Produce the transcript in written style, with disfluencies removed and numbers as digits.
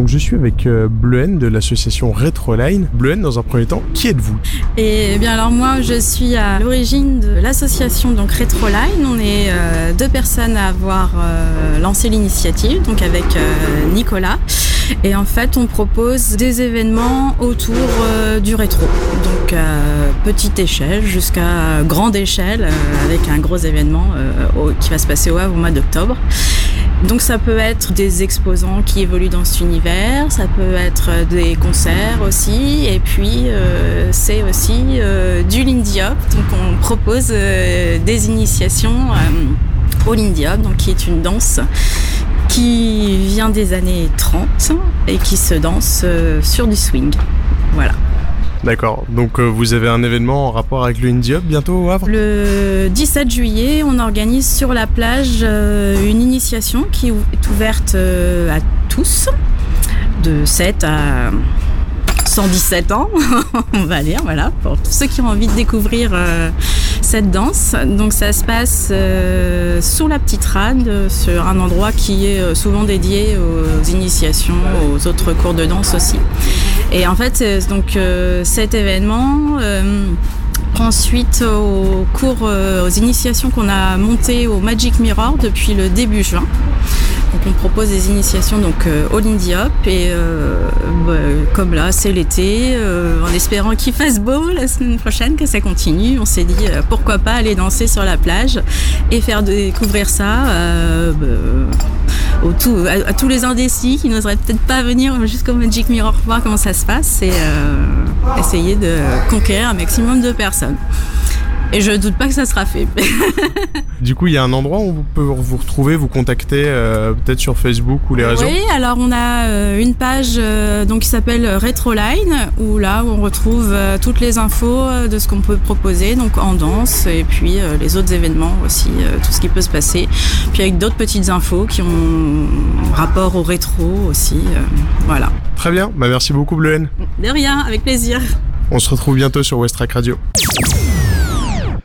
Donc je suis avec Bleuhen de l'association Retroline. Bleuhen, dans un premier temps, qui êtes-vous ? Et bien alors moi je suis à l'origine de l'association donc Retroline. On est deux personnes à avoir lancé l'initiative, donc avec Nicolas. Et en fait on propose des événements autour du rétro. Donc petite échelle jusqu'à grande échelle avec un gros événement qui va se passer au Havre au mois d'octobre. Donc ça peut être des exposants qui évoluent dans cet univers, ça peut être des concerts aussi, et puis c'est aussi du Lindy Hop. Donc on propose des initiations au Lindy Hop, donc qui est une danse qui vient des années 30 et qui se danse sur du swing. Voilà. D'accord, donc vous avez un événement en rapport avec le Lindy Hop bientôt au Havre ? Le 17 juillet, on organise sur la plage une initiation qui est ouverte à tous, de 7 à 117 ans, on va dire, voilà, pour tous ceux qui ont envie de découvrir cette danse. Donc ça se passe sous la petite rade, sur un endroit qui est souvent dédié aux initiations, aux autres cours de danse aussi. Et en fait, donc cet événement prend suite aux cours, aux initiations qu'on a montées au Magic Mirror depuis le début juin. Donc on propose des initiations donc au Lindy Hop et comme là c'est l'été, en espérant qu'il fasse beau la semaine prochaine, que ça continue, on s'est dit pourquoi pas aller danser sur la plage et faire découvrir ça à tous les indécis qui n'oseraient peut-être pas venir jusqu'au Magic Mirror voir comment ça se passe et essayer de conquérir un maximum de personnes. Et je doute pas que ça sera fait. Du coup, il y a un endroit où on peut vous retrouver, vous contacter, peut-être sur Facebook ou les réseaux ? Oui, alors on a une page donc qui s'appelle Retroline, où là on retrouve toutes les infos de ce qu'on peut proposer, donc en danse, et puis les autres événements aussi, tout ce qui peut se passer. Puis avec d'autres petites infos qui ont rapport au rétro aussi, voilà. Très bien, merci beaucoup Bleuhen. De rien, avec plaisir. On se retrouve bientôt sur Westrack Radio.